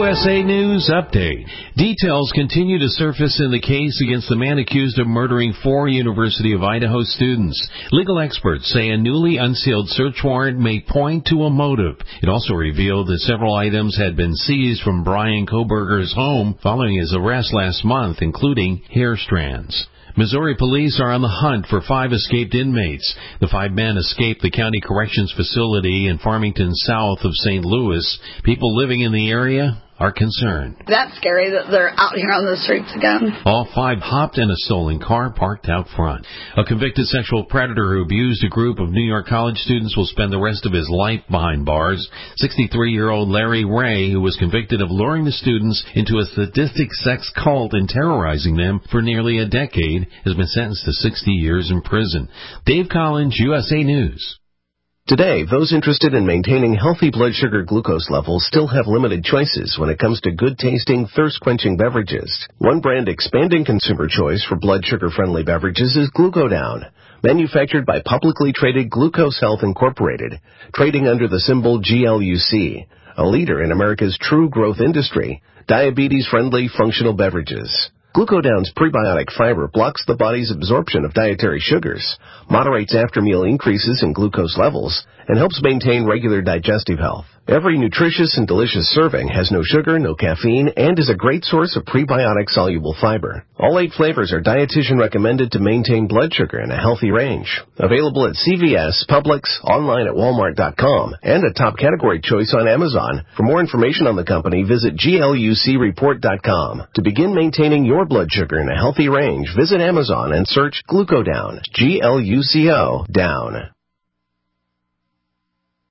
USA News Update. Details continue to surface in the case against the man accused of murdering 4 University of Idaho students. Legal experts say a newly unsealed search warrant may point to a motive. It also revealed that several items had been seized from Brian Koberger's home following his arrest last month, including hair strands. Missouri police are on the hunt for 5 escaped inmates. The 5 men escaped the county corrections facility in Farmington, south of St. Louis. People living in the area are concerned. That's scary that they're out here on the streets again. All 5 hopped in a stolen car parked out front. A convicted sexual predator who abused a group of New York college students will spend the rest of his life behind bars. 63-year-old Larry Ray, who was convicted of luring the students into a sadistic sex cult and terrorizing them for nearly a decade, has been sentenced to 60 years in prison. Dave Collins, USA News. Today, those interested in maintaining healthy blood sugar glucose levels still have limited choices when it comes to good-tasting, thirst-quenching beverages. One brand expanding consumer choice for blood sugar-friendly beverages is Glucodown, manufactured by publicly traded Glucose Health Incorporated, trading under the symbol GLUC, a leader in America's true growth industry, diabetes-friendly functional beverages. Glucodown's prebiotic fiber blocks the body's absorption of dietary sugars, moderates after-meal increases in glucose levels, and helps maintain regular digestive health. Every nutritious and delicious serving has no sugar, no caffeine, and is a great source of prebiotic-soluble fiber. All 8 flavors are dietitian recommended to maintain blood sugar in a healthy range. Available at CVS, Publix, online at Walmart.com, and a top category choice on Amazon. For more information on the company, visit GLUCreport.com. To begin maintaining your blood sugar in a healthy range, visit Amazon and search Glucodown, GLUCO, down.